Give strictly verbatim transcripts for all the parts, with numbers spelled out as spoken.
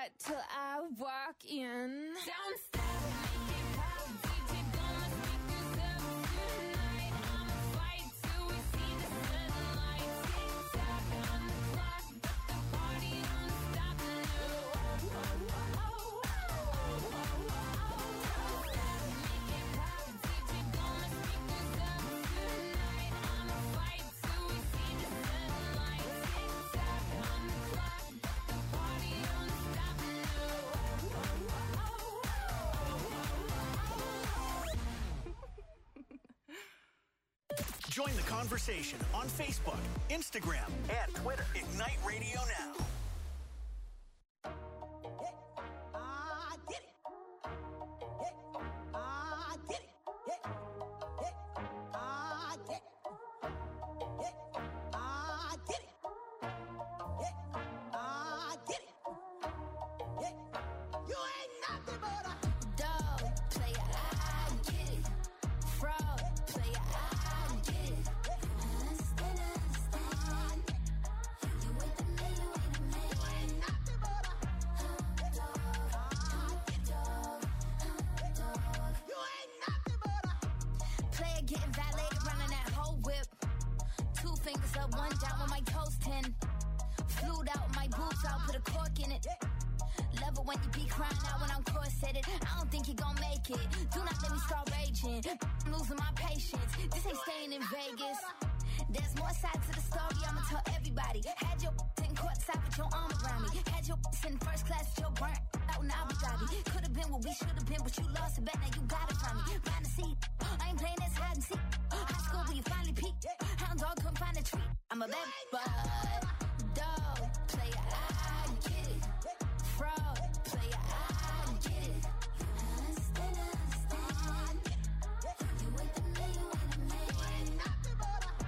sweat till I walk in. Don't stop, make it pop, D J blow my speakers up tonight. I'ma fight till we see the sunlight. Tick tock on the clock, but the party don't stop now. Oh, oh, oh, oh, oh, oh, oh. Don't stop, make it pop, D J blow my speakers up tonight. I'ma fight till we see the sunlight. Tick tock on the clock, but the party don't stop now. Oh, oh, oh, oh, Join the conversation on Facebook, Instagram, and Twitter. Ignite Radio Now. I did it. I did it. I did it. I did it. I did it. You ain't nothing but a dog player. I get it. Fraud player. I get it. Understand, understand. You with the me, you with the me. you ain't nothing but a Dog, dog, dog. you ain't nothing but a Player getting valeted, running that whole whip. Two fingers up, one down with my toes ten. Flued out my boobs, I'll put a cork in it. Love it when you be crying out when I'm corseted. I don't think you gon' make it. Do not let me start raging. I'm losing my patience. This ain't staying in Vegas. There's more sides to the story, I'ma tell everybody. Had your in courtside with your arm around me. Had your in first class with your burnt out in Abu Dhabi. Could've been what we should've been, but you lost a bet, now you got it from me. Find a seat, I ain't playing this hide and seek. High school where you finally peaked. Hound dog couldn't find a treat. I'm a bad bud. Dog player, I get it. Fraud player, I get it. Understand, understand. You with the me, you with the me. nothing but a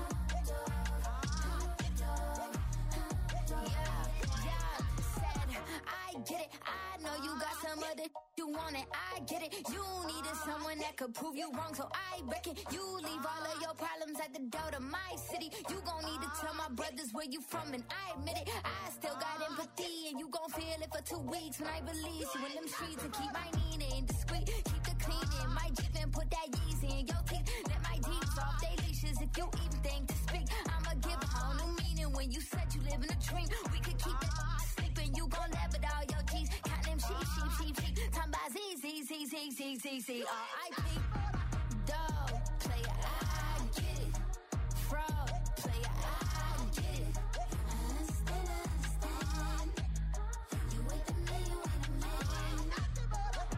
Yeah, yeah, said I get it. I know you got some other you want it. I get it. You needed someone that could prove you wrong, so I reckon you leave all of your problems at the door to my city. You gon' need to tell my brothers where you from, and I admit it. I still got empathy, and you gon' feel it for two weeks when I release you in them streets and keep my Nina discreet. Keep the cleaning, my Jeep and put that Yeezy in your teeth. Let my D's off they leashes if you even think to speak. I'ma give a whole new meaning when you said you live in a dream. We could keep it sleeping, you gon' laugh at all your G's. Count them sheep, sheep, sheep, sheep. Time by Z, Z, Z, Z, Z, Z, Z, R I P. Dog player, I get it. Fraud player, I get it. Understand, understand. You with the me, you with the me. nothing but a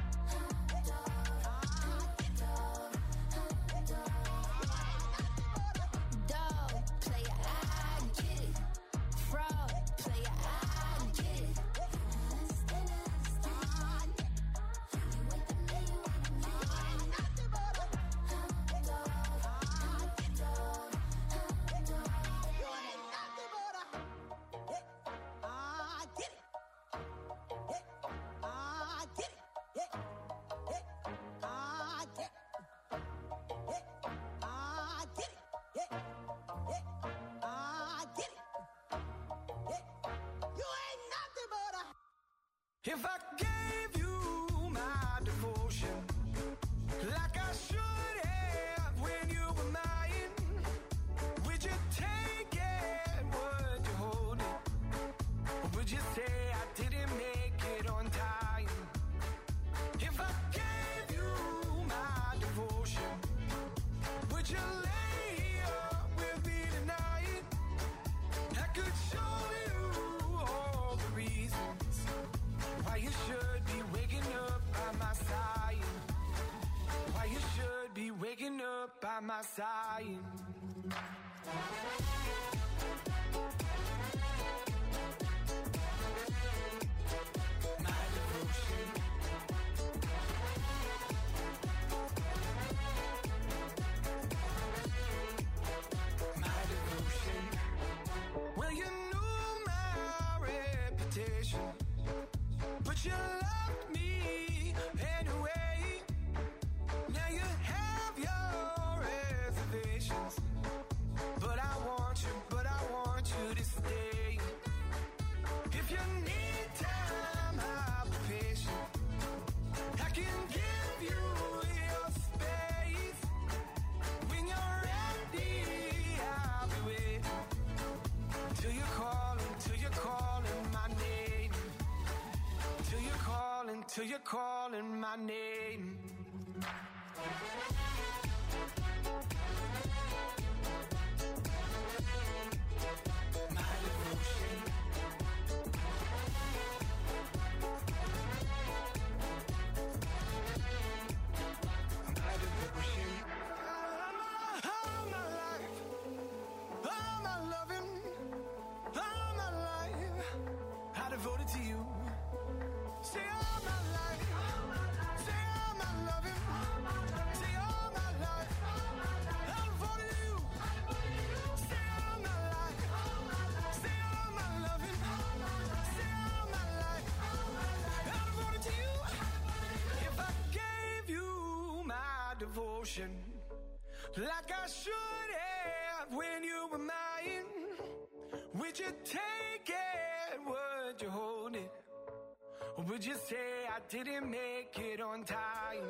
Dog player, I get it. Fraud player, I get it. Understand, understand. You with the me, you with the me. nothing but a Dog, dog, you ain't nothing but a I did it. I did it. I did it. I did it. I did it. You ain't nothing but a If I gave you my devotion, like I should have when you were mine, would you take it? Would you hold it? Or would you say I didn't make it on time? If I gave you my devotion, would you lay here with me tonight? I could show you all the reasons why you should be waking up by my side. Why you should be waking up by my side. My devotion. My devotion. Well, you knew my reputation, but you loved me anyway. Now you have your reservations, but I want you, but I want you to stay. If you need time, till you're calling my name. My devotion. My devotion. All my life, all my loving, all my life, I devoted to you. Say all my life, say all my loving, say all my life, I devoted to you. Say all my life, say all my loving, say all my life, I devoted to you. If I gave you my devotion, like I should have when you were mine, would you take it, would you hold it? Or would you say I didn't make it on time?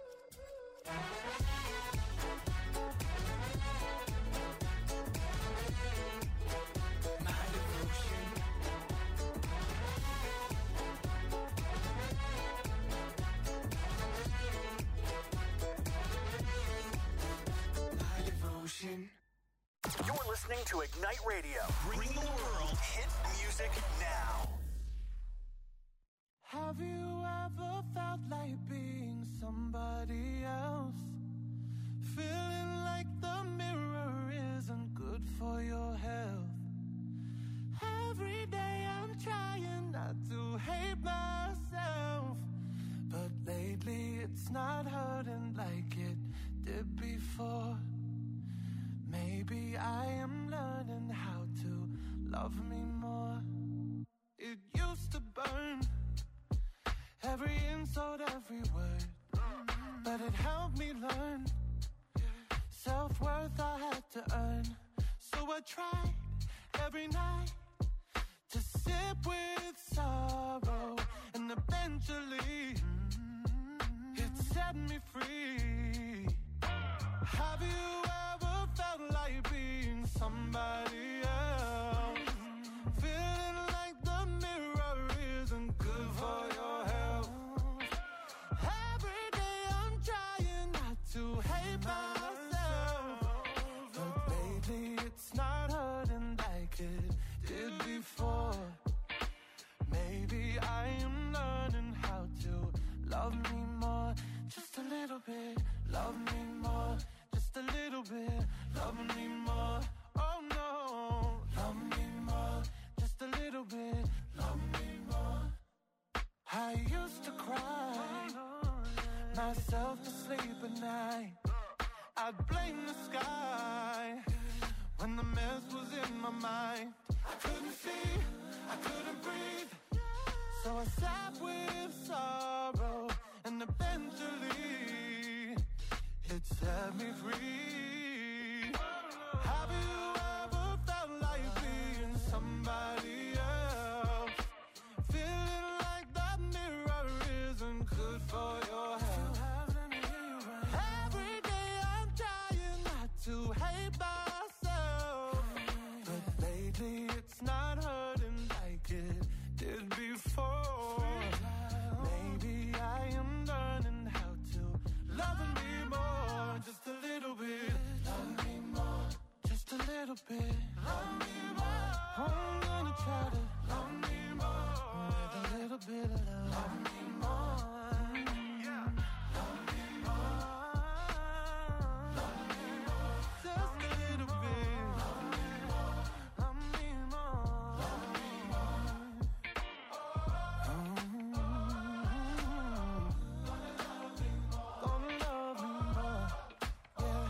My devotion. My devotion. You're listening to Ignite Radio, bringing the world hit music now. Have you ever felt like being somebody else? Feeling like the mirror isn't good for your health. Every day I'm trying not to hate myself, but lately it's not hurting like it did before. Maybe I am learning how to love me more. It used to burn, every insult, every word, but it helped me learn. Self-worth I had to earn, so I tried every night to sip with sorrow, and eventually it set me free. Have you ever felt like being somebody else? Feeling like the mirror isn't good for your health. Every day I'm trying not to hate myself, but lately it's not hurting like it did before. Maybe I am learning how to love me more, just a little bit. Love me more, just a little bit. Love me more, oh no. Love me more, just a little bit. Love me more. I used to cry myself to sleep at night. I'd blame the sky when the mess was in my mind. I couldn't see, I couldn't breathe, so I sat with sorrow, and eventually it set me free. Have you ever felt like being somebody else? Feeling like that mirror isn't good for your health. Every day I'm trying not to hate myself, but lately it's not hurting like it did before. Maybe I am learning how to love me more, just a little bit. Love me more, just a little bit. Love me more. I'm gonna try to love me more with a little bit of love. Love me more, yeah. Love me more, love me more, just a little bit. Love me more, love me more, love me more. Gonna love me more, yeah.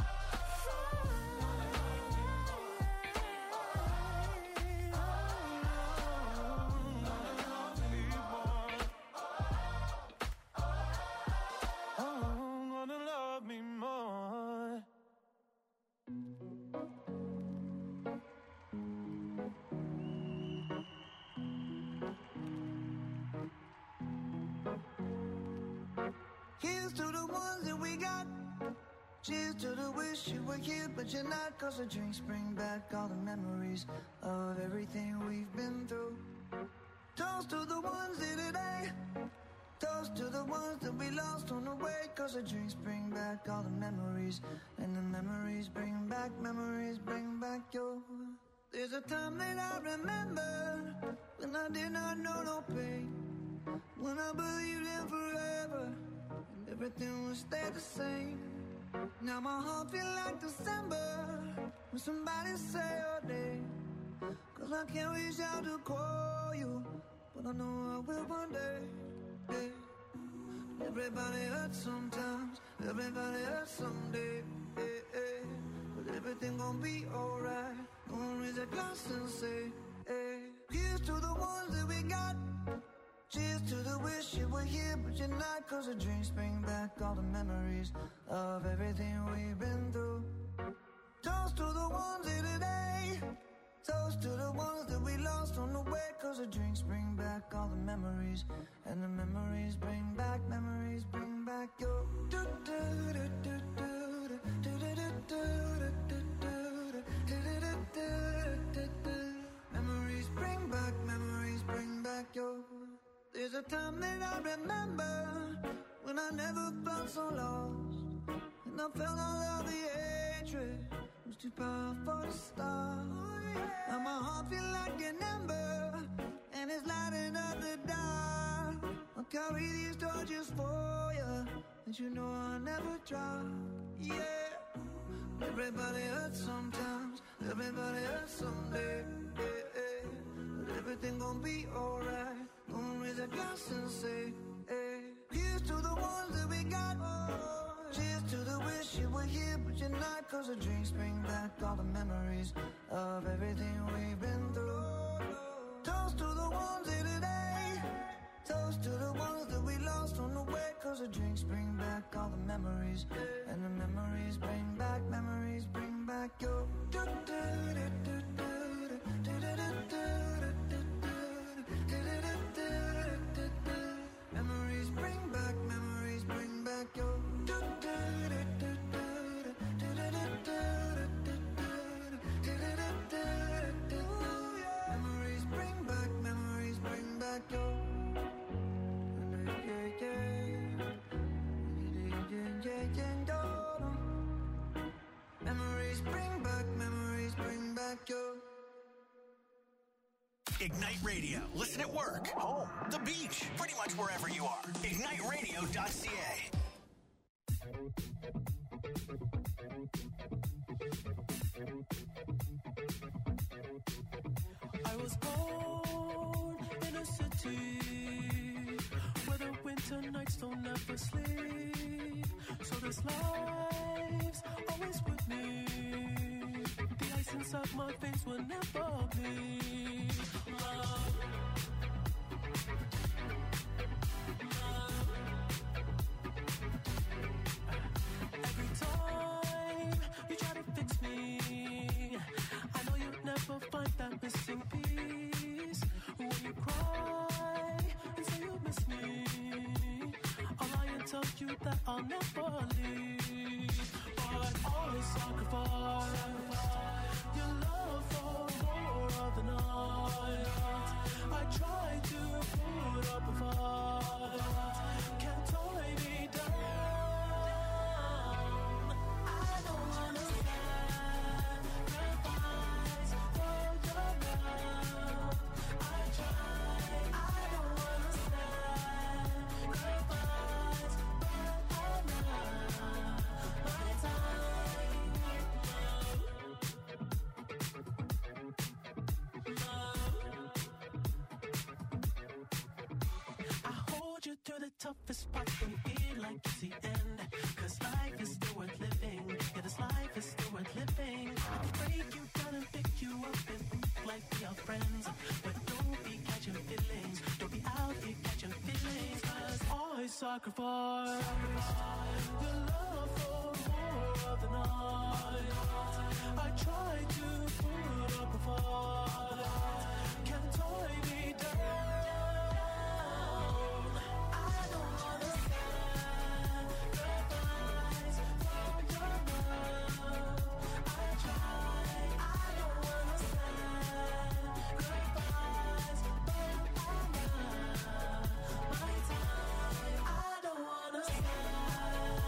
Oh, gonna love me more. Here's to the ones that we got. Cheers to the wish you were here, but you're not. Cause the drinks bring back all the memories of everything we've been through. Toast to the ones here today. cause the drinks bring back all the memories. And the memories bring back, memories bring back your. There's a time that I remember when I did not know no pain, when I believed in forever and everything would stay the same. Now my heart feel like December when somebody say your name. Cause I can't reach out to call you, but I know I will one day. Yeah. Everybody hurts sometimes, everybody hurts someday. Yeah, yeah. But everything gon' be alright. Gonna raise a glass and say, hey. Here's to the ones that we got. Cheers to the wish you were here, but you're not. Cause the drinks bring back all the memories of everything we've been through. Toast to the ones here today. Toast to the ones that we lost on the way. Cause the drinks bring back all the memories. And the memories bring back, memories bring back your. Memories bring back, memories bring back your. There's a time that I remember when I never felt so lost, and I felt all of the hatred was too powerful to stop. Now my heart feel like an ember, and it's lighting up the dark. I'll carry these torches for you, and you know I'll never drop. Yeah. Everybody hurts sometimes, everybody hurts someday. Yeah, yeah. But everything gon' be alright. Gonna raise a glass and say, hey. Here's to the ones that we got. Oh, cheers to the wish you were here, but you're not. Cause the drinks bring back all the memories of everything we've been through. Toast to the ones here today. Toast to the ones that we lost on the way. Cause the drinks bring back all the memories. And the memories bring back, memories bring back your. Memories bring back, memories bring back your. Memories bring back, memories bring back your. Memories bring back, memories bring back your. Ignite Radio. Listen at work, home, the beach, pretty much wherever you are. ignite radio dot c a. I was born in a city where the winter nights don't ever sleep. So this life's always with me. The ice inside my veins will never bleed. Love. Love. Every time you try to fix me, I know you'll never find that missing piece. When you cry and say you miss me, I'll lie and tell you that I'll never leave. But always sacrifice your love for more of the night. I try to put up a fight, can't tie me down. I don't wanna sacrifice for your love. I try, I don't wanna sacrifice, but I love my time. I hold you through the toughest part when you feel like it's the end. Cause life is still worth living. Yeah, this life is still worth living. I can break you down and pick you up and move like we are friends. But don't be catching feelings. Don't be out here catching feelings. Cause I sacrifice your love for more of the night. I try to put up a fight, can't tie me down. I don't wanna sacrifice for your love. I try, I don't wanna sacrifice, but I love my time. I don't wanna sacrifice.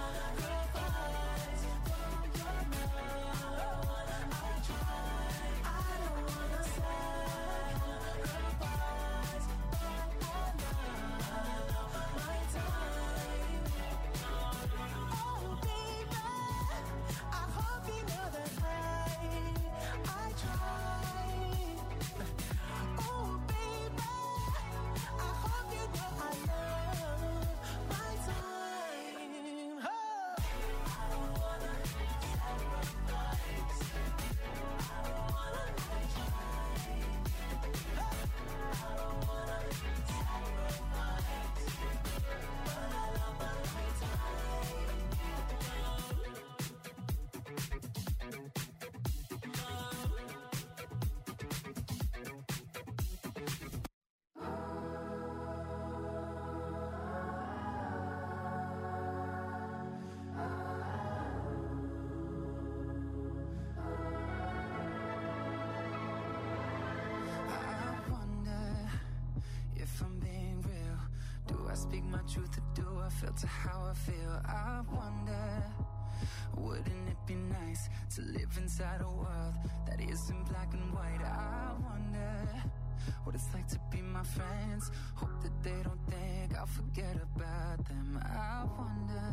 speak my truth or do I filter how I feel? I wonder, wouldn't it be nice to live inside a world that isn't black and white? I wonder what it's like to be my friends. Hope that they don't think I'll forget about them. I wonder,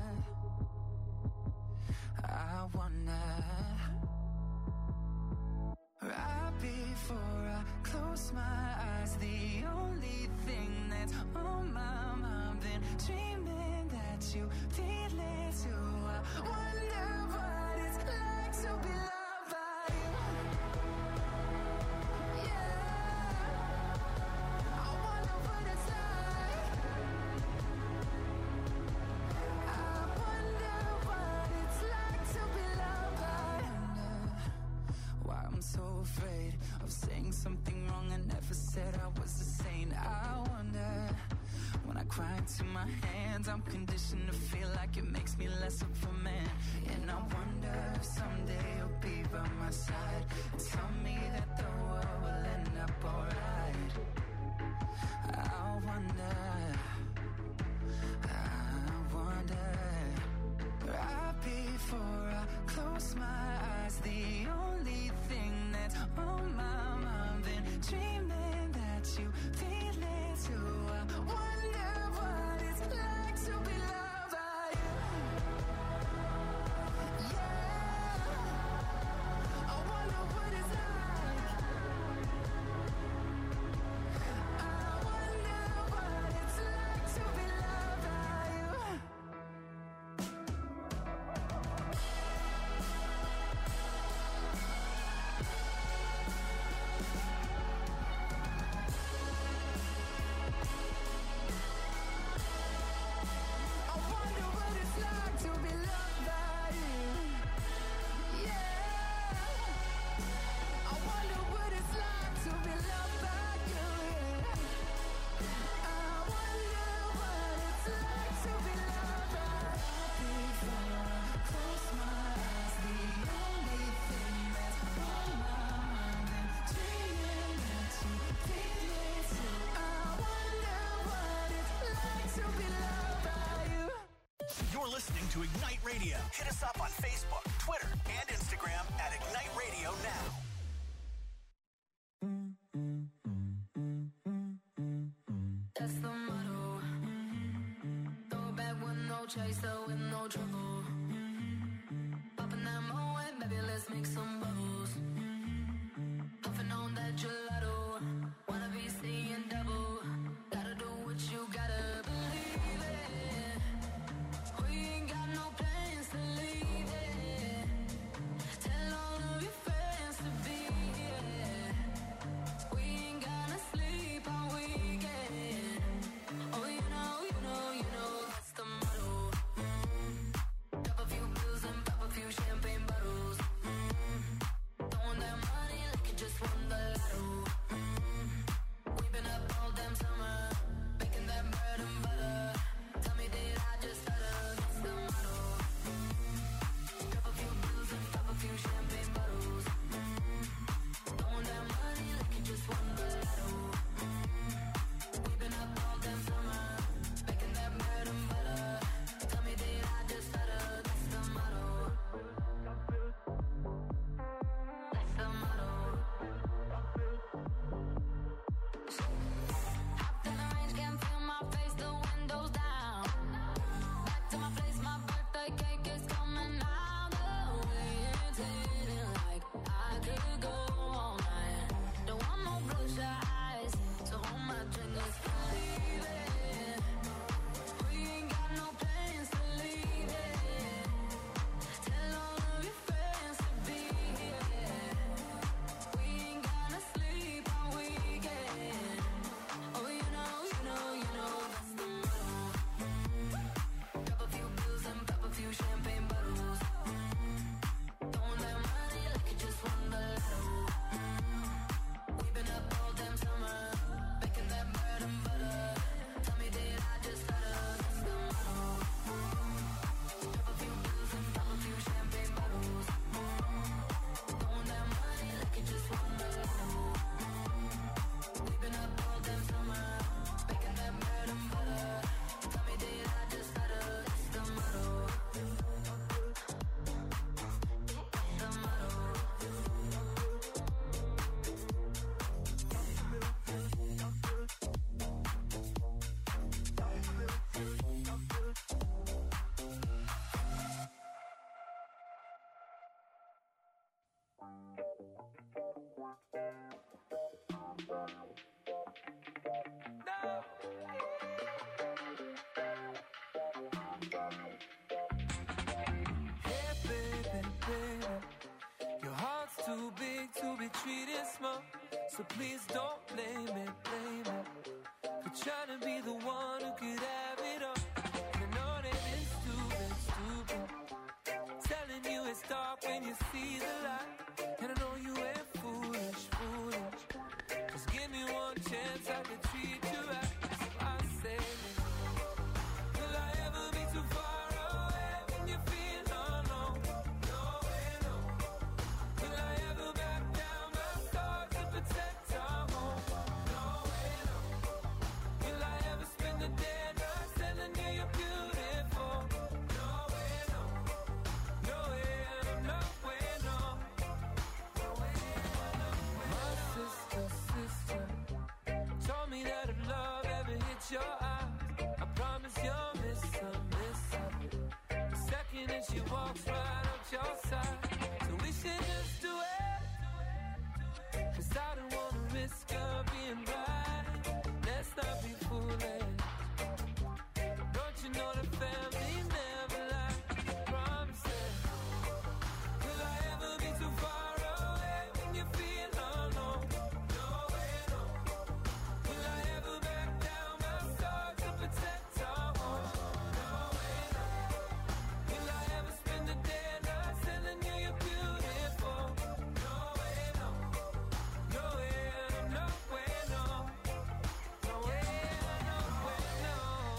I wonder. Right before I close my eyes, the only thing that's on my mind, been dreaming that you feel it too. I wonder what it's like to be loved by you. Yeah, I wonder what it's like. I wonder what it's like to be loved by you. Why I'm so afraid of saying something wrong I never said I was a saint. I wonder, when I cry into my hands, I'm conditioned to feel like it makes me less of a man. And I wonder if someday you'll be by my side and tell me that the world will end up alright. I wonder, I wonder. Right before I close my eyes, the only thing that's on my mind, been dreaming that you feel it too. I wonder what it's like to be loved by you. Yeah, I wonder what it's like. I wonder what it's like to be loved by you. I wonder what it's like to be loved by you. Yeah, I wonder what it's like to be loved by you. Yeah, I wonder what it's like to be loved by you. Before I close my eyes, the only thing that's on my mind, been dreaming that you feel it too. I wonder what it's like to be loved by you. You're listening to Ignite Radio. Hit us up on Facebook, Twitter, and Instagram at Ignite Radio Now. That's the motto. Throw it back with no chaser, with no trouble. Popping that Moet, baby, let's make some bubbles. Puffing on that gelato. Wanna be seeing double. Gotta do what you gotta believe it. We ain't got no plans to leave it. Tell all of your friends to be here. We ain't gonna sleep all weekend. Oh, you know, you know, you know, that's the motto. Drop a few pills and pop a few champagne bottles. Throwing that money like you just won the lotto. treated small. So please don't blame it, blame it for trying to be the one who could have it all. And I know that it's stupid, stupid, telling you it's dark when you see the light. And I know you ain't foolish, foolish. Just give me one chance, I could treat you right. So I say, will I ever be too far away when you feel alone? No way, no. Will I ever back down my stars to protect our home? No way, no. Will I ever spend the day night telling you you're beautiful? No way, no. No way, no way, no. No way, no way. My sister, sister told me that if love ever hits your eyes, I promise you'll miss her, miss her. The second that she walks right up your side. So we should just do it, 'cause I don't wanna risk her being right. Let's not be foolish. Don't you know the family never lies? Promise it. Will I ever be too far away when you feel alone? No way, no. Will I ever back down my stars to protect our home? No way, no. Will I ever spend the day night telling you you're beautiful? No way, no. No way, no way, no. No way, no way, no.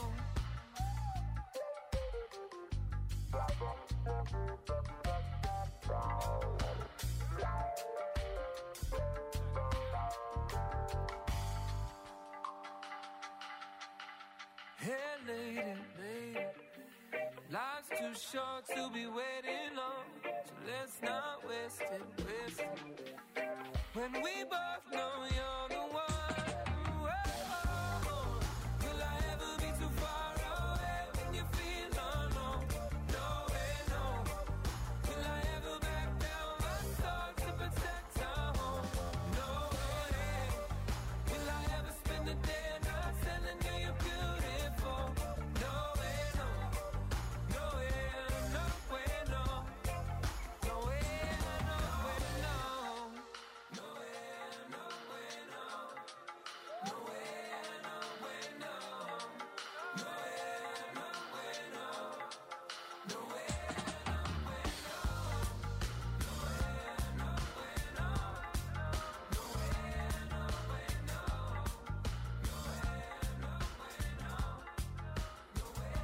Hey, lady, lady, life's too short to be waiting on, so let's not waste it, waste it. When we both know you're the one. Whoa. Will I ever be too far away when you feel alone? No way, no. Will I ever back down my stars to protect our home? No way. Will I ever spend the day night telling you you're beautiful? No way, no. No way, no way, no. No way, no way, no. No way, no way, no. No way, no way, no. No way, no way, no. No way, no way, no. No way, no way, no. No way, no way, no. No way, no way, no. No way,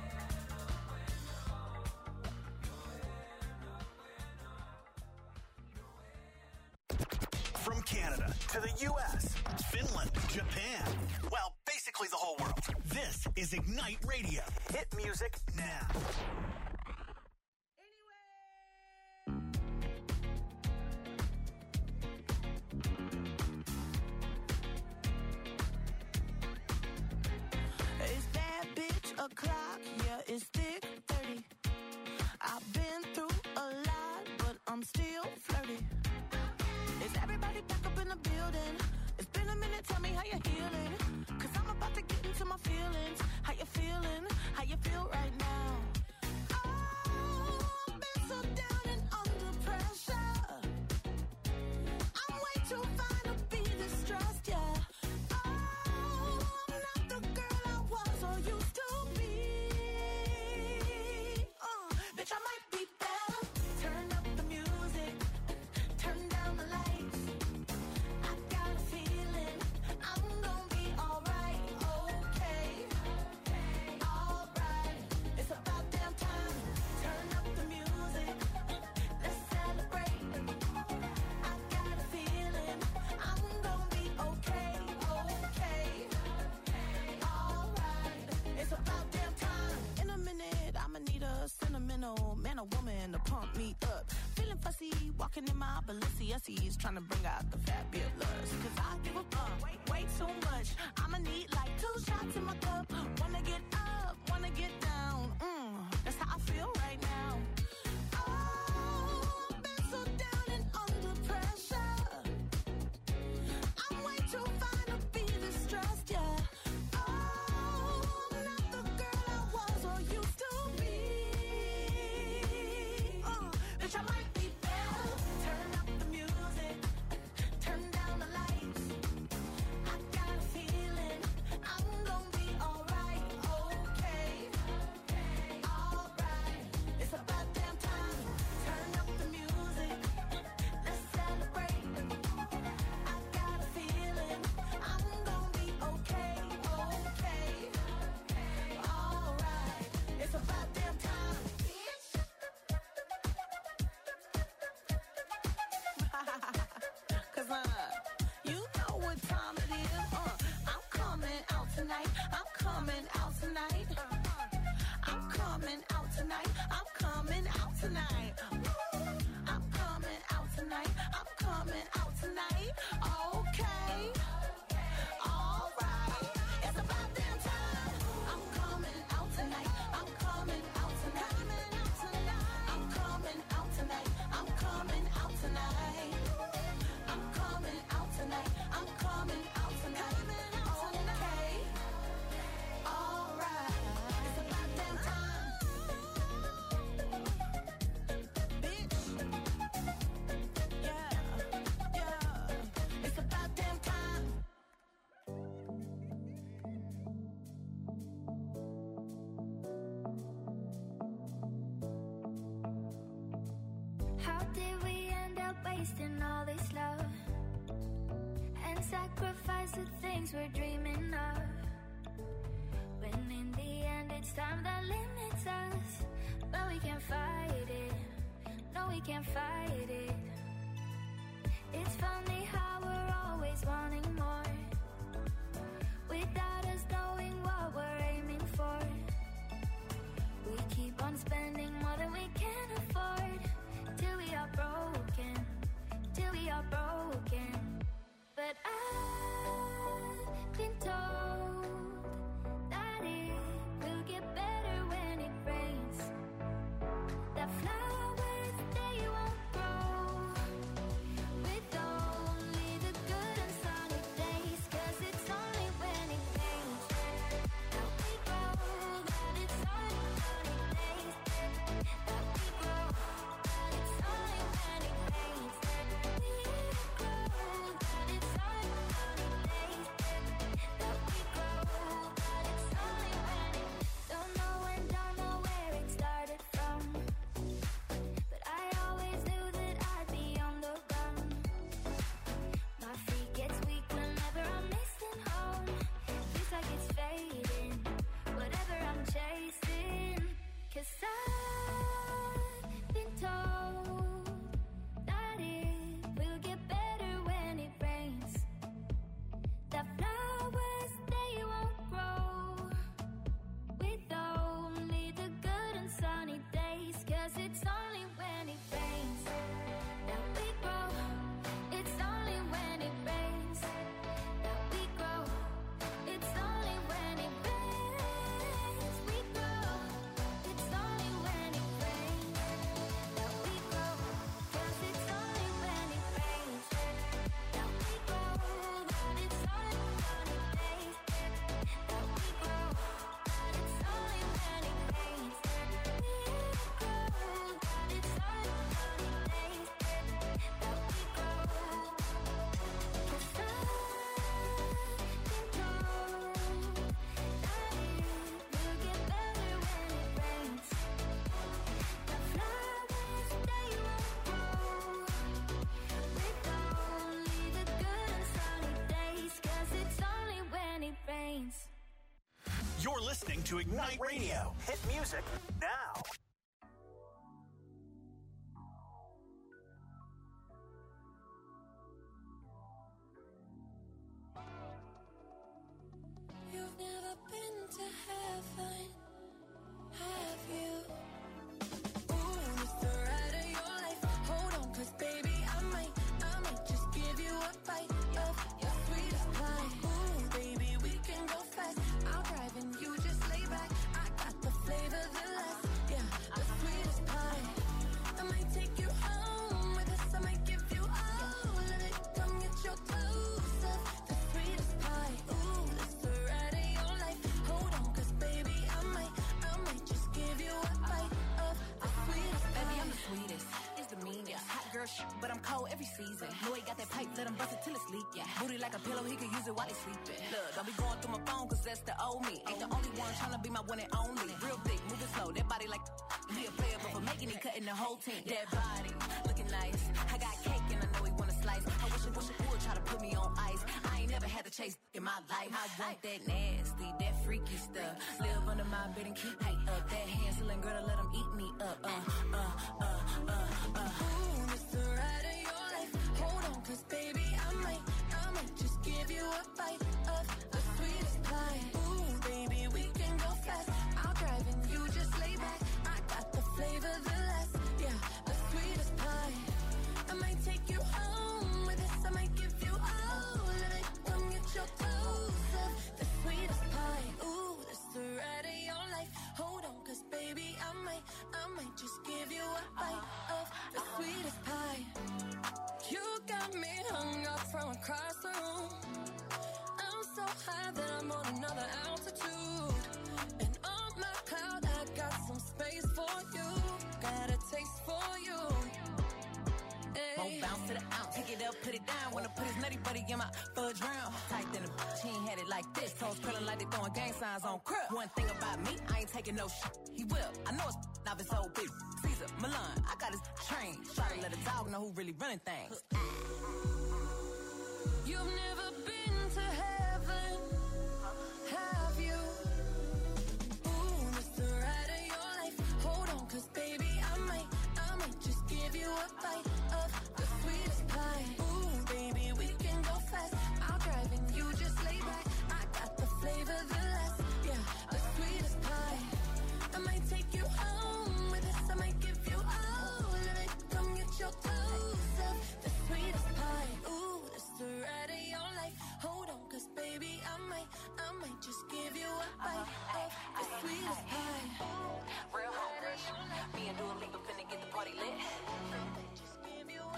From Canada to the U S, Finland, Japan. Well, basically the whole world. This is Ignite Radio. Hit music now. It's bad bitch o'clock, yeah, it's thick thirty. I've been through a lot, but I'm still flirty. Is everybody back up in the building? It's been a minute, tell me how you're healing. 'Cause I'm about to get into my feelings. How you feeling? How you feel right now? Oh, I've been so down and under pressure. I'm way too fine to be distressed, yeah. Oh, I'm not the girl I was or used to be. Uh, bitch, I might be better. Turn up the music, turn down the lights. I got a feeling I'm gonna be alright, okay, alright. It's about damn time. Turn up the music, let's celebrate. I got a feeling I'm gonna be okay, okay, alright. It's about damn time. In a minute, I'ma need a sentimental man or woman to pump me up. Feeling fussy, walking in my Balenciennes, trying to bring out the fabulous. 'Cause I give a fuck way, way too much. I'ma need like two shots in my cup. Wanna get up, wanna get down. Mm, that's how I feel right now. Oh, I've been so down and under pressure. I'm way too fine to be distressed, yeah. Oh, I'm not the girl I was or used to be. Uh, bitch, I might be better. Turn up the music, turn tonight. I'm coming out tonight. I'm coming out tonight. I'm coming out tonight. I'm coming out tonight. I'm coming out tonight. Okay. All right. It's about damn time. I'm coming out tonight. I'm coming out tonight. I'm coming out tonight. I'm coming out tonight. I'm coming out tonight. I'm coming out tonight. Okay. All right. It's about damn time. Bitch. Yeah. Yeah. It's about damn time. How did we end up wasting all this love and sacrifice the things we're dreaming of? When in the end it's time that limits us, but we can't fight it. No, we can't fight it. It's funny how we're always wanting more without us knowing what we're aiming for. We keep on spending more than we can afford till we are broken, till we are broken. But I've been told that it will get better when it rains. That flowers, they won't grow with only the good and sunny days. 'Cause it's only when it rains that we grow. That it's only sunny days that we grow. That it's only when it rains we grow. That it's only sunny days that we grow. That it's only when it don't know and don't know where it started from. But I always knew that I'd be on the run. My feet gets weak whenever I'm missing home. Feels like it's fading, whatever I'm chasing. 'Cause I've been told that it will get better when it rains. That flowers, they won't grow with only the good and sunny days. 'Cause it's only when it rains that we grow. It's only when it rains that we grow. It's only when it rains we grow. It's only when it rains that we grow. 'Cause it's only when it rains that we grow. That it's only sunny days that we grow. That it's only when it rains we grow. That it's only sunny days that we grow. 'Cause I've been told that it will get better when it rains. The flowers, they won't grow with only the good and sunny days. 'Cause it's only when it rains. You're listening to Ignite Radio. Hit music now. You've never been to heaven, have you? Ooh, it's the ride of your life. Hold on, 'cause baby, I might, I might just give you a bite of your sweetest pie. Ooh, baby, we can go fast. I'll drive and you just lay back. I got the flavor, the last, yeah, the sweetest pie. I might take you home with us. I might give you all of it. Come get your dose of the sweetest pie. Ooh, it's the ride of your life. Hold on, 'cause baby, I might, I might just give you a bite of the sweetest pie. Baby, I'm the sweetest. It's the meanest. Hot girl shit, but I'm cold every season. Know he got that pipe, let him bust it till it's leak. Yeah. Booty like a pillow, he could use it while he's sleeping. Look, don't be going through my phone, 'cause that's the old me. Ain't the only one tryna be my one and only. Real thick, moving slow, that body like he a player, but for making it, cutting the whole team. That body, looking nice. I got cake and I know he wanna slice. I wish I wish I would try to put me on ice. I ain't never had to chase in my life. I want that nasty, that freaky stuff. Live under my bed and keep me up. That Hansel girl to let him eat me up. Uh, uh, uh, uh, uh. Ooh, it's the ride of your life. Hold on, 'cause baby, I might, I might just give you a bite of the sweetest pie. Ooh, might, I might just give you a bite of the sweetest pie. You got me hung up from across the room. I'm so high that I'm on another altitude. And on my cloud, I got some space for you. Got a taste for you. Won't bounce to the out, take it up, put it down. Wanna put his nutty buddy in my fudge round. Tight than a bitch, he ain't had it like this. Toes curling like they throwing gang signs on crib. One thing about me, I ain't taking no shit. He will, I know it's off his whole big. Caesar, Milan, I got his train. Try to let a dog know who really running things. You've never been to heaven, have you? Ooh, it's the ride of your life. Hold on, cause baby, I might, I might just give you a bite of the sweetest pie. Ooh, baby, we can go fast. I'll drive and you just lay back. I got the flavor, the last, yeah, the sweetest pie. I might take you home with us. I might give you all of it. Come get your dose of the sweetest pie. Ooh, it's the ride of your life. Hold on, cause baby, I might, I might just give you a bite of the sweetest pie. Real hot rush. Me and Dua Lipa finna get the party lit. Just give you a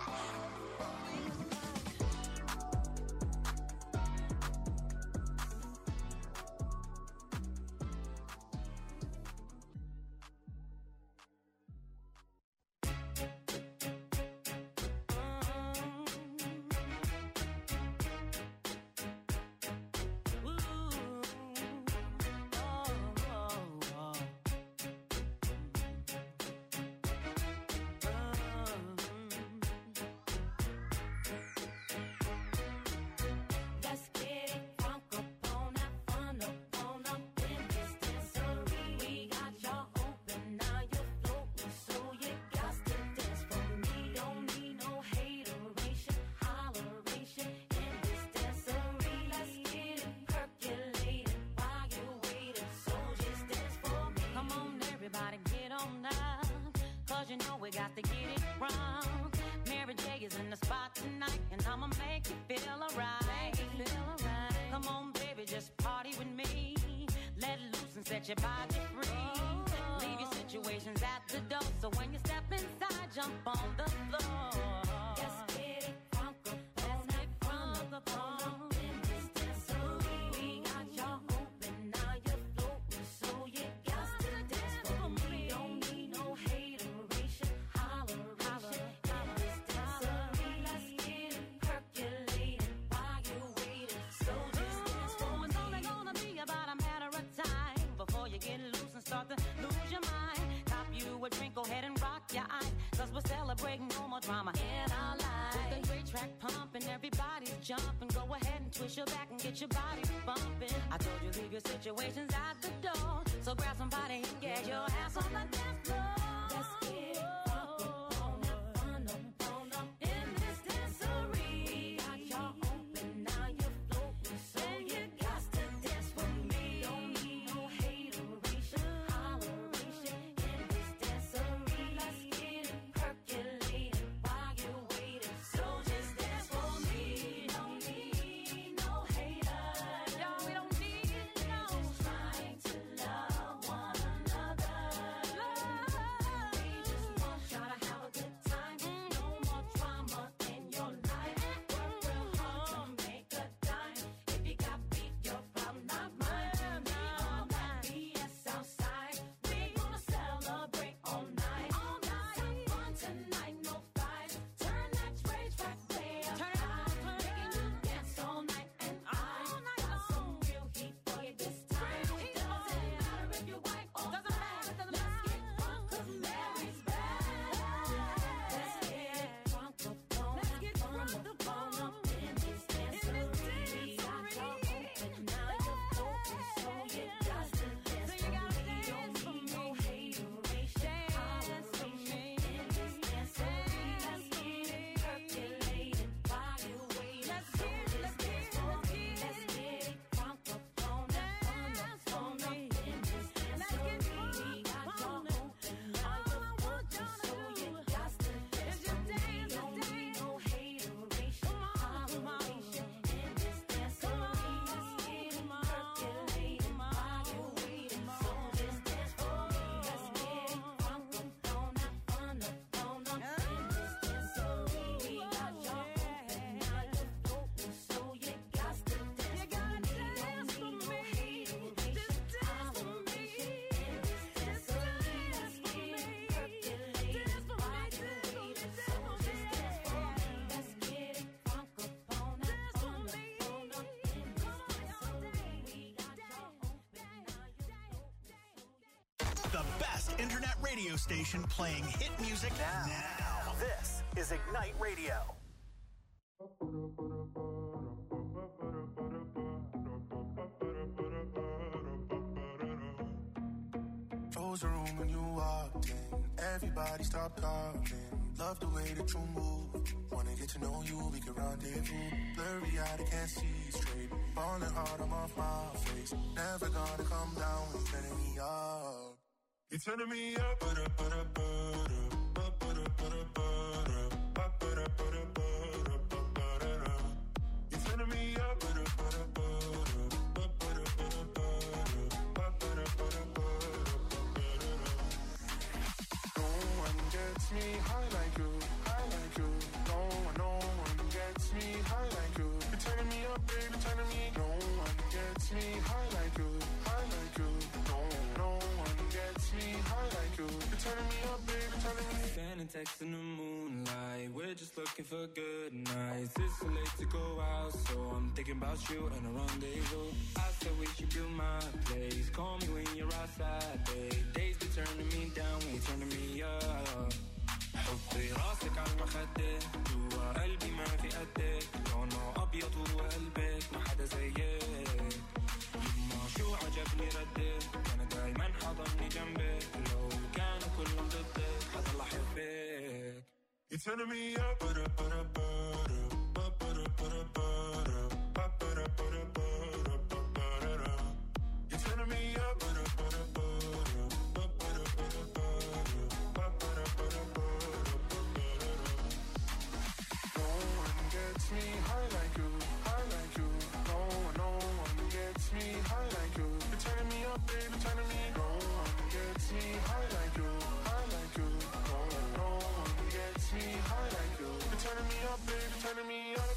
we got to get it wrong. Mary J is in the spot tonight, and I'ma make you feel alright. Feel alright. Come on, baby, just party with me. Let loose and set your body free. Oh. Leave your situations at the door, so when you step inside, jump on the floor. Let's get it crunk up, let's get crunk up on in this dancery. We got y'all open, now you're floating, so you got to dance for me. Don't need no hateration, holleration in this dancery. Let's get it percolated while you're waiting, so just dance for me. It's only gonna be about a matter of time before you get loose and start to lose your mind. Cop you a drink, go ahead and rock your eyes, cause we're celebrating no more drama in our lives. With the great track pumping, everybody's jumping. Go ahead and twist your back and get your body bumping. I told you leave your situations at the door, so grab somebody and get your ass on the dance floor. Let's get it up, on up, on up, on up in this dancery. Got y'all open, now you're floating, so you got to dance with me. Don't need no hateration, holleration in this dancery. Let's get it percolated while you're waiting, so just dance for me. Don't need no haters, y'all, we don't need no. Just trying to love internet radio station playing hit music now. now. This is Ignite Radio. Froze the room when you walked in. Everybody stopped talking. Love the way that you move. Wanna get to know you, we can rendezvous. Blurry eyed, I can't see straight. Falling hard, I'm off my face. Never gonna come down when you're turning me up. You're turning me up, but up, but up, but up, but up, but up, but up, but up, but up. You're turning me up, but up, but up, but up, but up, but up, but up, but up. No one gets me high like you, high like you. No one, no one gets me high like you. You're turning me up, baby, turning me. No one gets me high like you, high like you. No, no one gets me high like you. You're turning me up, baby, turning me. Sending texts in the moonlight. We're just looking for good nights. It's so late to go out, so I'm thinking about you and a rendezvous. I said we should do my place. Call me when you're outside, babe. Days be turning me down when you're turning me up. حطي راسك على المخدة جوا قلبي ما في قدك لونه أبيض وقلبك ما حدا زيك يما شو عجبني ردك أنا دايما حضني جنبك لو كانوا كلهم ضدك حضل أحبك. You're turning me up, but up, but up, but up, but up, but up, but up, but up, but up, but up, but up. You're turning me up, but up, but up, but up, but up, but up, but up, but up. No one gets me high like you, high like you. No one, no one gets me high like you. You're turning me up, baby, turning me. No one gets me high like you, high like you. No, no one gets me high like you. You're turning me up, baby, turning me up.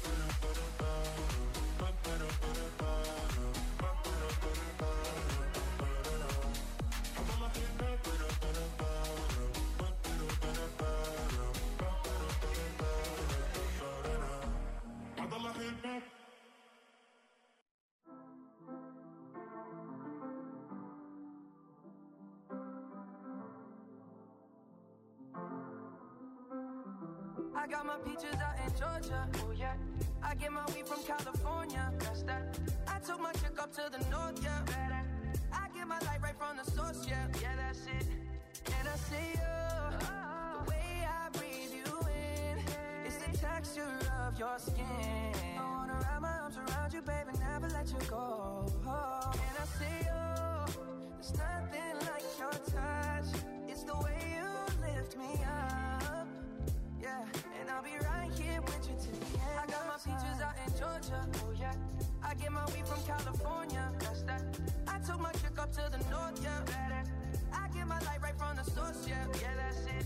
I got my peaches out in Georgia, oh yeah. I get my weed from California, that's that. I took my chick up to the north, yeah. Better. I get my light right from the source, yeah. Yeah, that's it. And I see you, oh. The way I breathe you in, it's the texture of your skin. I wanna wrap my arms around you, baby, never let you go. Oh. And I see you, there's nothing like your touch. It's the way you lift me up. Yeah, and I'll be right here with you till the end. I got my peaches out in Georgia, oh yeah. I get my weed from California, that's that. I took my chick up to the north, yeah. Better. I get my light right from the source, yeah. Yeah, that's it.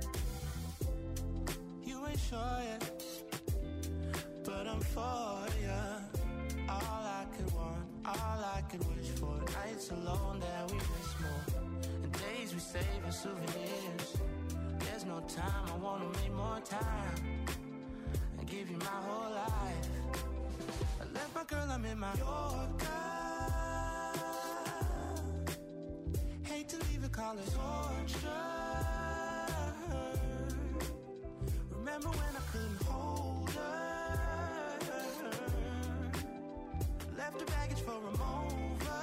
You ain't sure yet, but I'm for ya. All I could want, all I could wish for. Nights alone that we miss more, and days we save as souvenirs. There's no time, I wanna make more time and give you my whole life. I left my girl, I'm in my Yorker. Hate to leave it, call it torture. Remember when I couldn't hold her? Left her baggage for a mover.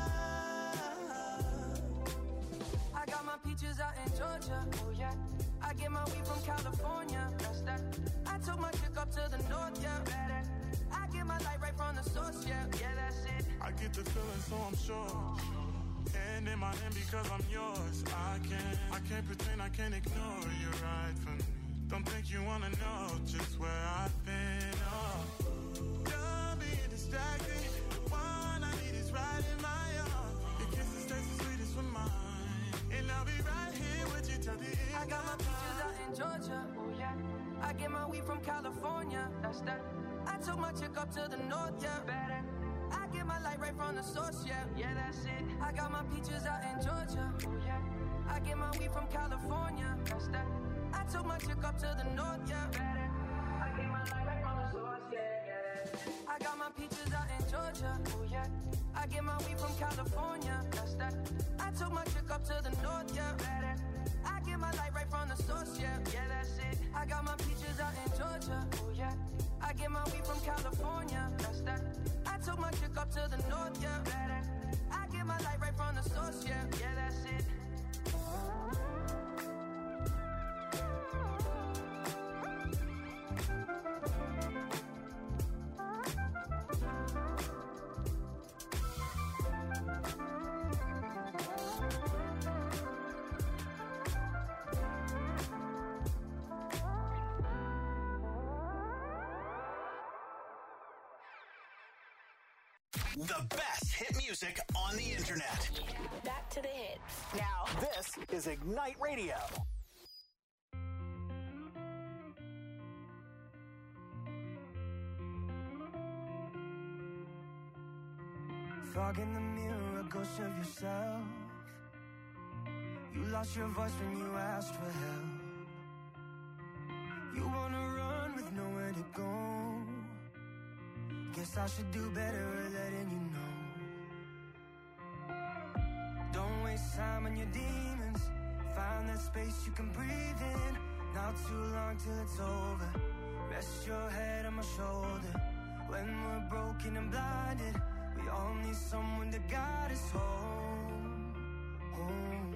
I got my peaches out in Georgia, oh yeah. I get my weed from California, that's that. I took my chick up to the north, yeah. Better. I get my light right from the source, yeah. Yeah, that's it. I get the feeling, so I'm sure. Hand in my hand because I'm yours. I can't, I can't pretend, I can't ignore you right from me. Don't think you wanna know just where I've been. Oh, don't be distracted. The one I need is right in my arms. Your kisses taste the sweetest with mine, and I'll be right here with you till the end. I got my peaches out in Georgia, oh yeah. I get my weed from California, that's that. I took my chick up to the north, yeah. Better. I get my light right from the source, yeah. Yeah, that's it. I got my peaches out in Georgia, oh yeah. I get my weed from California, that's that. I took my chick up to the north, yeah. Better. I get my light right from the source, yeah, yeah. I got my peaches out in Georgia, oh yeah. I get my weed from California, that's that. I took my chick up to the north, yeah. Better. get my weed from California. That's that. I took my chick up to the north, yeah. I get my light right from the source, yeah. Yeah, that's it. The best hit music on the internet. Back to the hits. Now, this is Ignite Radio. Fog in the mirror, a ghost of yourself. You lost your voice when you asked for help. You wanna run with nowhere to go. Guess I should do better at letting you know. Don't waste time on your demons. Find that space you can breathe in. Not too long till it's over. Rest your head on my shoulder. When we're broken and blinded, we all need someone to guide us home. Home.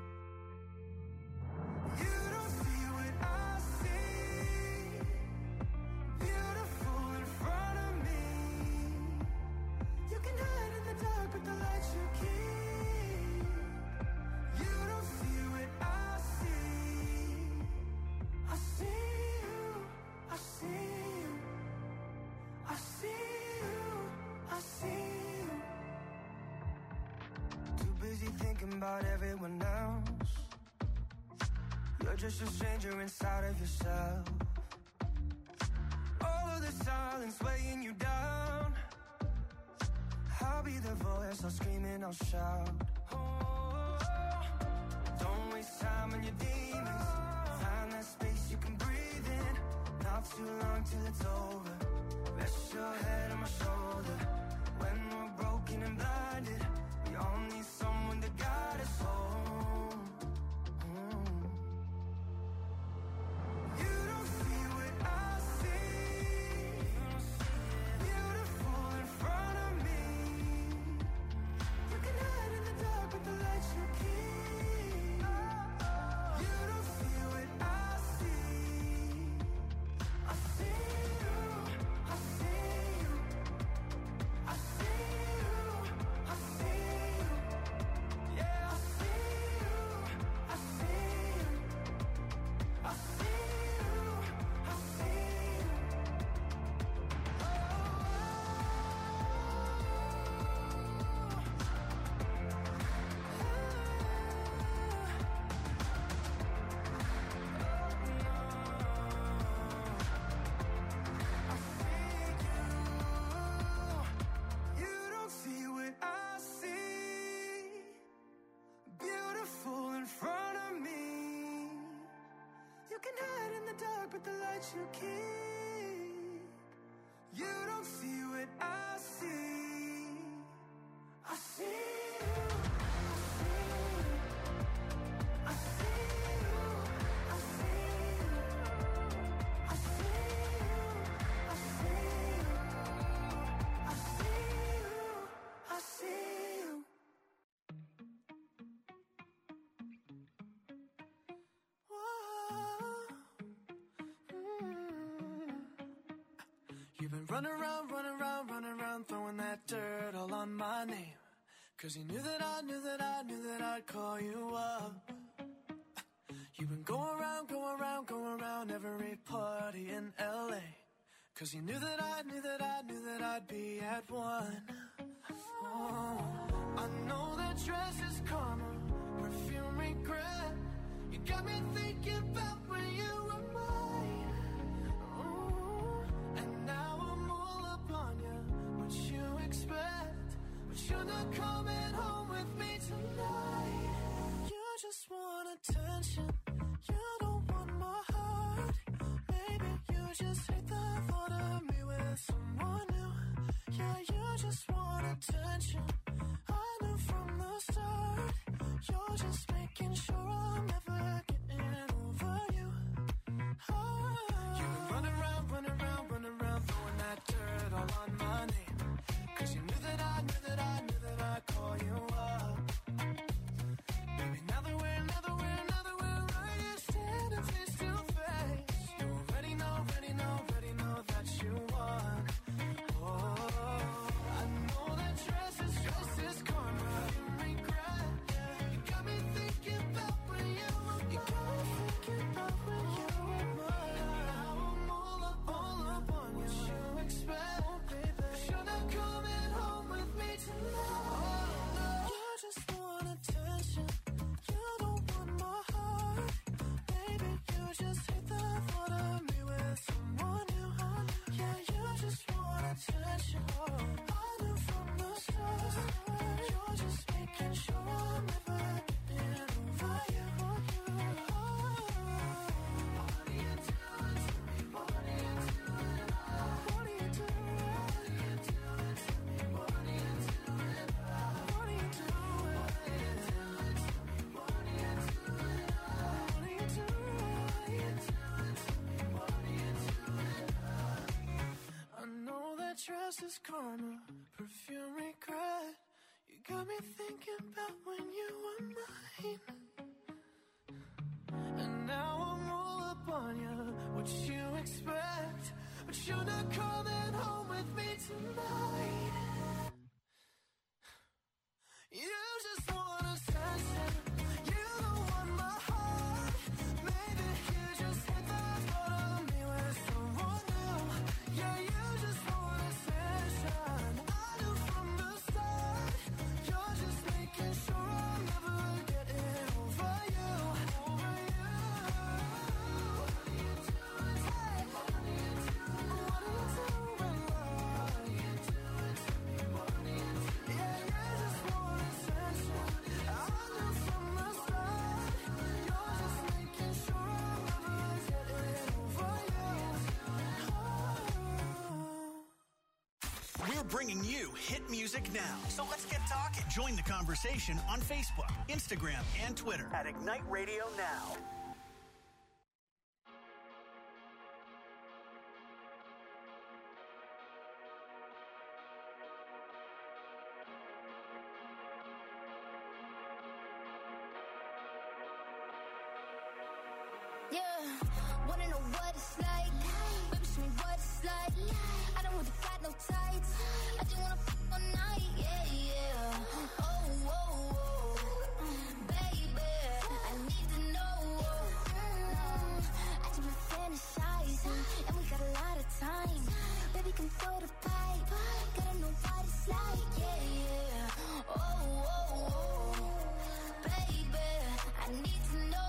You don't see what I see. Beautiful in front of me. You can hide in the dark, but the light you keep. You don't see what I see. I see you, I see you, I see you, I see you. Too busy thinking about everyone else. You're just a stranger inside of yourself. All of the silence weighing you down. I'll be the voice, I'll scream and I'll shout. Oh, don't waste time on your demons. Find that space you can breathe in. Not too long till it's over. Rest your head on my shoulder. When we're broken and blinded, we all need someone to guide us home. Mm. You don't see what I see. Beautiful in front of me. You can hide in the dark, but the light you keep. You don't see what I see. I see you, I see you, I see you, I see you. Yeah, I see you, I see you, I see you, I see you. You don't see what I see. Beautiful in front of me. You can hide in the dark, but the light you keep. You don't see what I see. I see you. I see you. I see you. I see you. I see you. I see you. I see you. You've been running around, running around, running around, throwing that dirt all on my name. Cause you knew that I knew that I knew that I'd call you up. You've been going around, going around, going around every party in L A. Cause you knew that I knew that I knew that I'd be at one. Oh, I know that dress is karma, perfume regret. You got me thinking about when you were mine. Oh, and now I'm all up on you. What you expect? But you're not coming home with me tonight. You just want attention. You don't want my heart. Maybe you just hate the thought of me with someone new. Yeah, you just want attention. I knew from the start. You're just making sure I'm never getting over you. Oh. You've been running around, running around, running around. trust is karma, perfume regret. You got me thinking about when you were mine. And now I'm all up on you, what you expect. But you're not coming home with me tonight. You just want attention. You don't want my heart. Maybe you just hit the thought of me with someone new. Yeah, you just want attention. I knew from the start. You're just making sure I'm never getting over you. Over you. What are you doing? Hey, what are you doing? What are you doing? What are you doing to me? What are you doing? Yeah, you just want attention. I knew from the start. You're just making sure I'm never getting over you. We're bringing you hit music now. So let's get talking. Join the conversation on Facebook, Instagram, and Twitter at Ignite Radio Now. Yeah, wanna know what it's like? Baby, show me what it's like. I don't really got no tights. I just wanna fuck all night. Yeah, yeah. Oh, oh, oh. Baby, I need to know. Mm, I just been fantasizing, and we got a lot of time. Baby, come throw the pipe. Gotta know what it's like. Yeah, yeah. Oh, oh, oh. Baby, I need to know.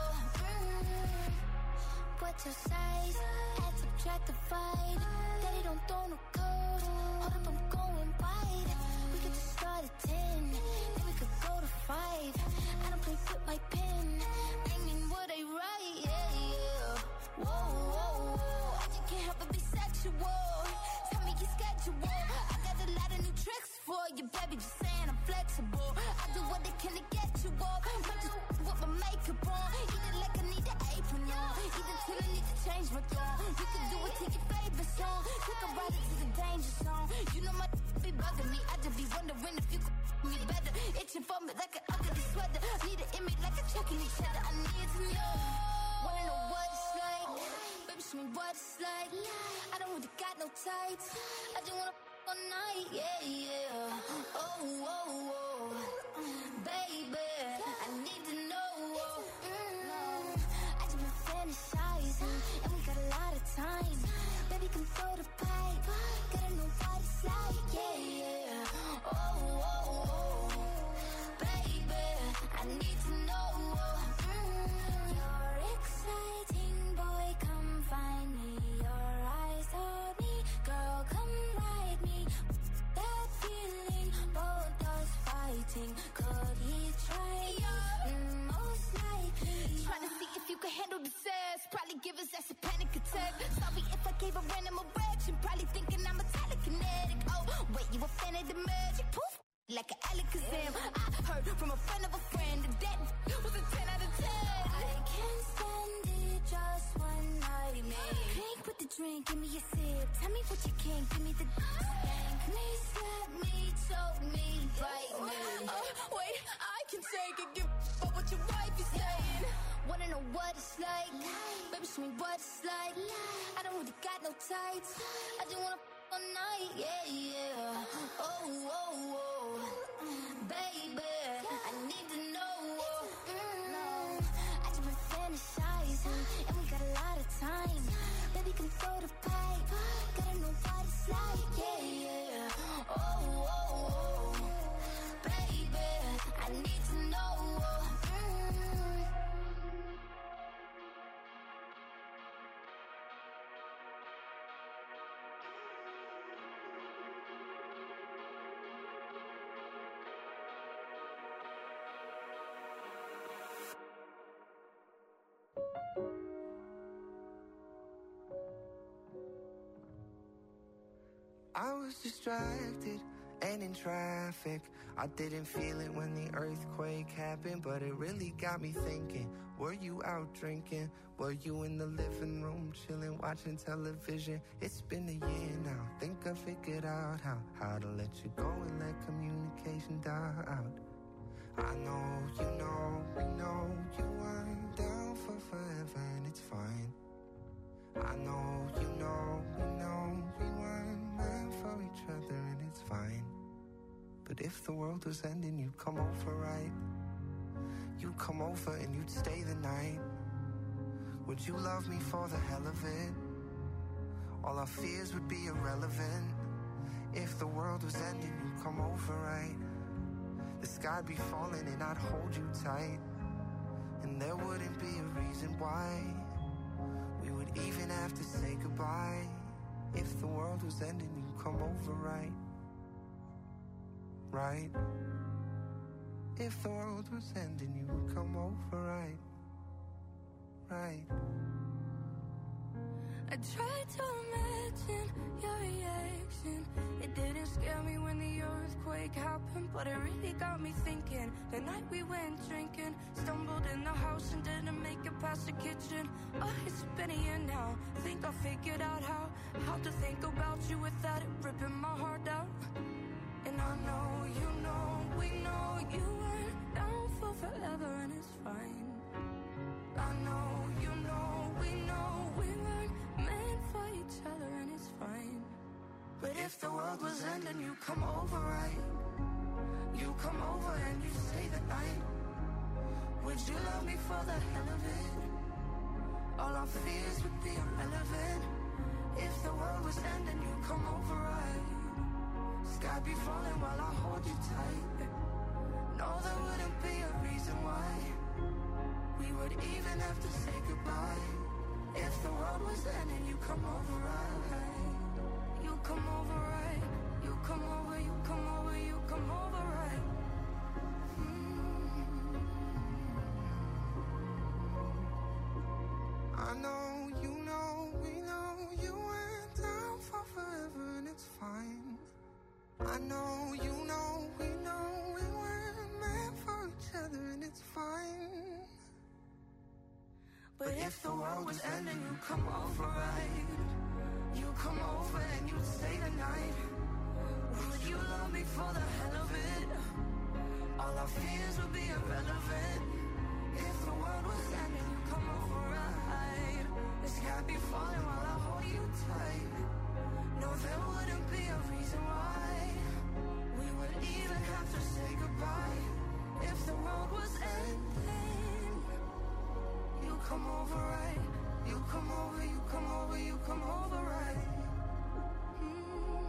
What's your size? Add, subtract, divide. Daddy don't throw no code. Hold up, I'm going wide. We could just start at ten, then we could go to five. I don't play with my pen. Bring in what I write, yeah, yeah. Whoa, whoa, whoa. I just can't help but be sexual. Tell me your schedule. I got a lot of new tricks for you, baby. Just saying I'm flexible. I do what they can to get you up. Might just with my makeup on. Eat it like I need an apron on. Eat it till I need to change my tone. You can do it to your favorite song. Take a ride into the danger zone. You know my be bugging me. I just be wondering if you could me better. Itching for me like an ugly sweater. Need an image like a choking each other. I need to know. Wanna know what it's like? Baby, show me what it's like. I don't really got no tights. I just wanna fuck all night. Yeah, yeah. Oh, oh, oh. Baby, I need to know. Mm, I just been fantasizing, and we got a lot of time. Baby, come throw the pipe. Gotta know what it's like. Yeah, yeah. Oh, oh, oh. Baby, I need to know. Mm, you're exciting, boy. Come find me. Your eyes on me, girl. Come ride me. That feeling, both us fighting. Could he try you? Mm, most likely. Trying to see if you can handle the sass. Probably give us that's a panic attack. Sorry if I gave a random erection. Probably thinking I'm a telekinetic. Oh, wait, you a fan of the magic? Poof, like an Alakazam. I heard from a friend of a friend that that was a ten out of ten. I can't stand it, just one night, man. Drink with the drink, give me a sip. Tell me what you can, give me the spank me, slap me, choke me, bite me. Oh, wait, I can take it, give but what your wife is saying. Wanna know what it's like? Baby, show me what it's like. I don't really got no tights. I just wanna fuck all night, yeah, yeah. Oh, oh, oh. Baby, I need to know. Mm, I just been fantasizing, and we got a lot of time. Baby, come throw the pipe. Gotta know what it's like, yeah, yeah. Oh, oh, oh. Baby, I need to know. Mm. I was distracted and in traffic. I didn't feel it when the earthquake happened, but it really got me thinking. Were you out drinking? Were you in the living room chilling, watching television? It's been a year now. Think I figured out how How to let you go and let communication die out. I know, you know, we know you weren't down for forever, and it's fine. I know, you know, we know we weren't meant for each other, and it's fine. But if the world was ending, you'd come over, right? You'd come over and you'd stay the night. Would you love me for the hell of it? All our fears would be irrelevant. If the world was ending, you'd come over, right? The sky'd be falling and I'd hold you tight. And there wouldn't be a reason why we would even have to say goodbye. If the world was ending, you'd come over, right? Right? If the world was ending, you would come over, right? Right? I tried to imagine your reaction. It didn't scare me when the earthquake happened, but it really got me thinking. The night we went drinking, stumbled in the house and didn't make it past the kitchen. Oh, it's been a year now. Think I figured out how How to think about you without it ripping my heart out. And I know, you know, we know you weren't down for forever, and it's fine. I know, you know, we know we weren't meant for each other, and it's fine. But if the world was ending, you come over, right? You come over and you stay the night. Would you love me for the hell of it? All our fears would be irrelevant. If the world was ending, you come over, right? Sky be falling while I hold you tight. No, there wouldn't be a reason why we would even have to say goodbye. If the world was ending, you come over, right? You come over, right? You come over, you come over, you come over, right? Mm. I know, you know, we know you went down for forever, and it's fine. I know, you know, we know we weren't meant for each other, and it's fine. But if the world was ending, you come over, right? You come over and you stay the night. Would you love me for the hell of it? All our fears would be irrelevant. If the world was ending, you come over, right? The sky be falling while I hold you tight. No, there wouldn't be a reason why we would even have to say goodbye. If the world was ending, you come over, right? You come over, you come over, you come over, right? Mm.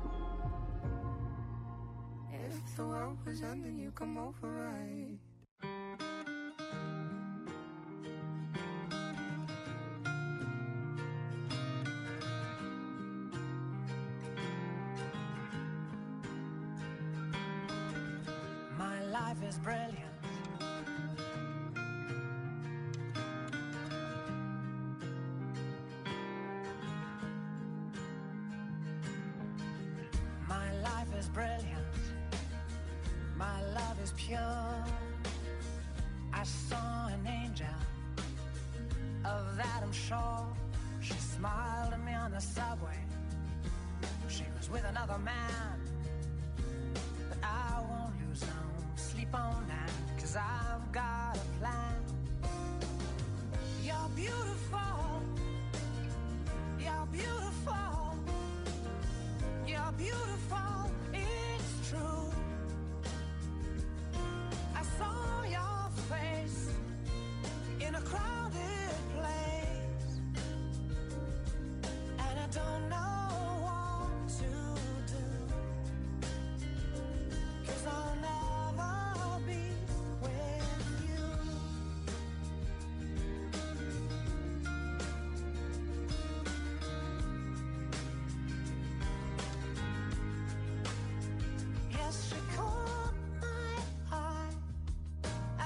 If the world was ending, you come over, right? My life is brilliant. My life is brilliant. My love is pure. I saw an angel, of that I'm sure. She smiled at me on the subway. She was with another man, but I won't lose no sleep on that, 'cause I